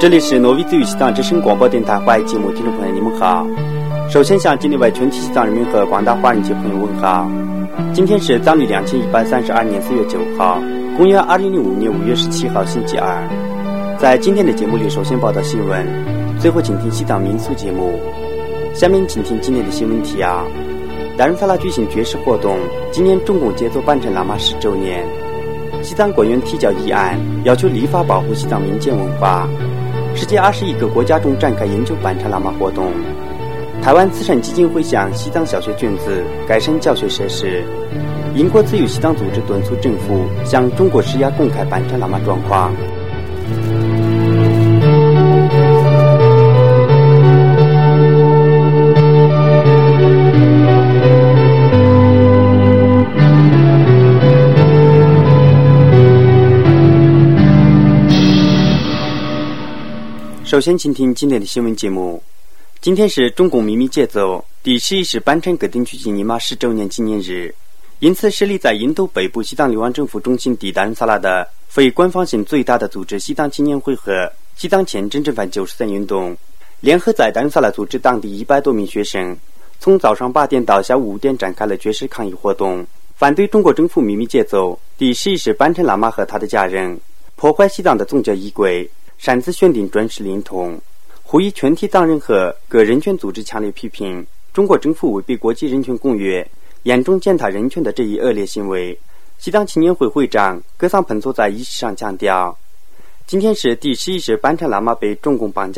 这里是挪威自由西藏之声广播电台华语节目，听众朋友你们好。首先向境内外全体西藏人民和广大华人界朋友问好。今天是藏历2132年4月9号，公元2005年5月17号星期二。在今天的节目里，首先报道新闻，最后请听西藏民俗节目。下面请听今天的新闻提要。达仁萨拉举行绝食活动，今年中共接走班禅喇嘛10周年。西藏国院提交议案，要求立法保护西藏民间文化。世界21个国家中展开研究班禅喇嘛活动。台湾慈善基金会向西藏小学捐资，改善教学设施。英国自由西藏组织敦促政府向中国施压公开班禅喇嘛状况。首先请听今天的新闻节目。今天是中共秘密节奏第11次班禅革定举行尼玛10周年纪念日，因此设立在印度北部西藏流亡政府中心地达仁萨拉的非官方性最大的组织西藏青年会和西藏前真正反93运动联合在达仁萨拉组织当地100多名学生，从早上8点到下午5点展开了绝食抗议活动，反对中国政府秘密节奏第11次班禅喇嘛和他的家人破坏西藏的宗教仪轨，擅自选定专师灵通，呼吁全体藏人和各人权组织强烈批评中国政府违背国际人权公约，严重践踏人权的这一恶劣行为。西藏青年会会长格桑彭措在仪式上强调，今天是第11次班禅喇嘛被中共绑架